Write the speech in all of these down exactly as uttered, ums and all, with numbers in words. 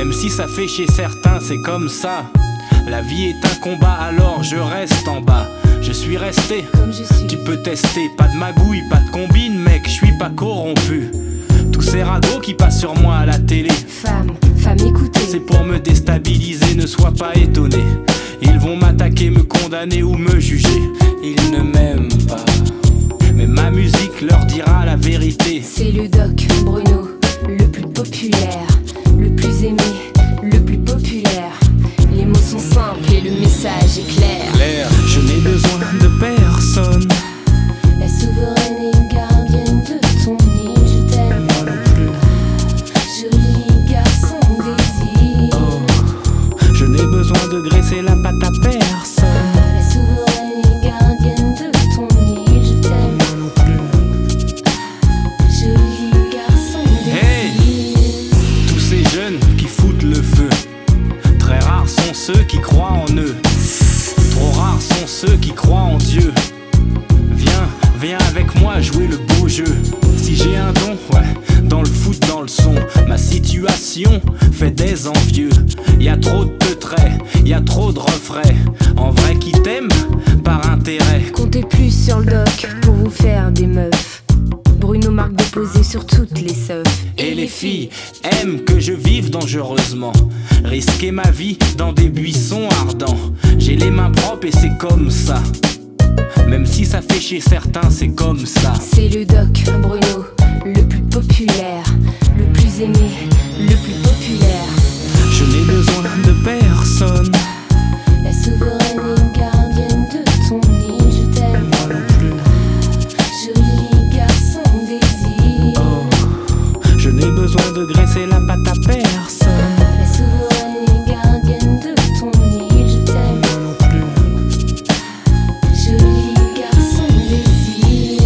Même si ça fait chez certains, c'est comme ça. La vie est un combat, alors je reste en bas. Je suis resté, comme je suis. Tu peux tester, pas de magouille, pas de combine, mec, je suis pas corrompu. Tous ces ragots qui passent sur moi à la télé, Femme, femme écoutez, c'est pour me déstabiliser, ne sois pas étonné. Ils vont m'attaquer, me condamner ou me juger. Ils ne m'aiment pas, mais ma musique leur dira la vérité. c'est le doc Bruno, le plus populaire, le plus aimé, le plus populaire. Les mots sont simples et le message est clair. Claire, je n'ai besoin de personne. La souveraine et gardienne de ton nid, je t'aime. Moi non plus. Joli garçon désir. Oh, je n'ai besoin de graisser la patte à personne. La souveraine et gardienne de ton nid, je t'aime. Moi non plus. Joli garçon désir. Hey, tous ces jeunes qui foutent le feu, très rares sont ceux qui croient en eux. Trop rares sont ceux qui croient en Dieu. Viens, viens avec moi jouer le beau jeu. Si j'ai un don, ouais, dans le foot, dans le son, ma situation fait des envieux. Y'a trop de traits, y'a trop de refrains. En vrai qui t'aiment, par intérêt. Comptez plus sur le doc pour vous faire des meufs. Bruno marque déposée sur toutes les seufs. Et les filles aiment que je vive dangereusement, risquer ma vie dans des buissons ardents. J'ai les mains propres et c'est comme ça. Même si ça fait chez certains, c'est comme ça. C'est le doc Bruno, le plus populaire, le plus aimé, le plus populaire. Je n'ai besoin de personne. La souveraine et gardienne de ton nid, je t'aime. Moi non plus. Joli garçon désir. Oh, je n'ai besoin de graisser la patte à personne. La souveraine et gardienne de ton nid, je t'aime. Moi non plus. Joli garçon désir.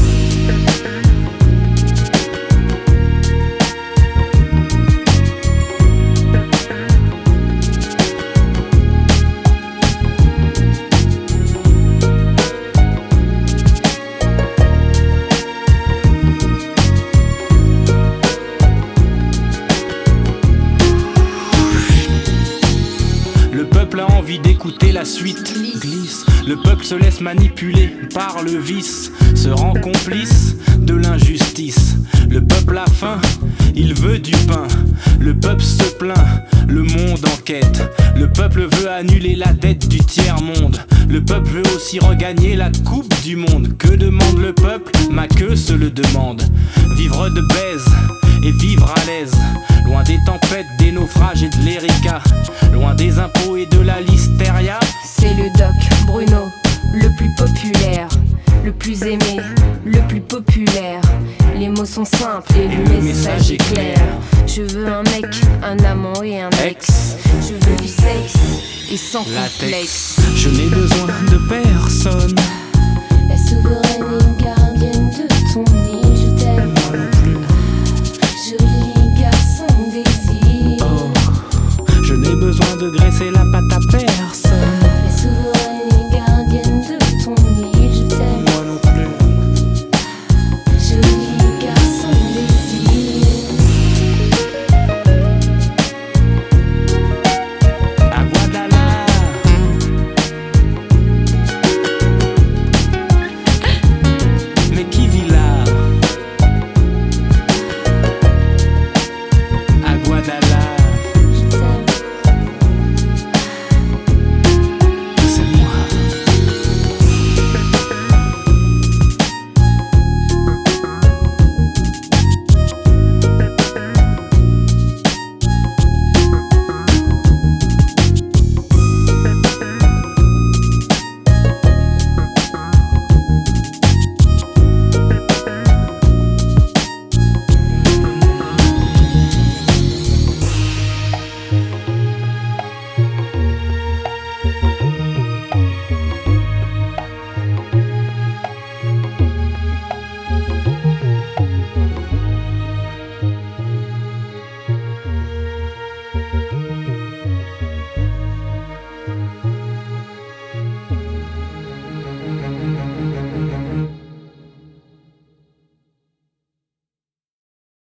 Le peuple a envie d'écouter la suite. Glisse. Le peuple se laisse manipuler par le vice, se rend complice de l'injustice. Le peuple a faim, il veut du pain. Le peuple se plaint, le monde enquête. Le peuple veut annuler la dette du tiers-monde. Le peuple veut aussi regagner la coupe du monde. Que demande le peuple? Ma queue se le demande. Vivre de baise et vivre à l'aise, loin des tempêtes, des naufrages et de l'Erika, loin des impôts et de la listeria. C'est le doc Bruno, le plus populaire, le plus aimé, le plus populaire. Les mots sont simples et le message est clair. Je veux un mec, un amant et un ex. Je veux du sexe et sans complexe. Je n'ai besoin de personne. La souveraine et gardienne de ton nid, je t'aime. Moi non plus. Joli garçon désir. Oh, je n'ai besoin de graisser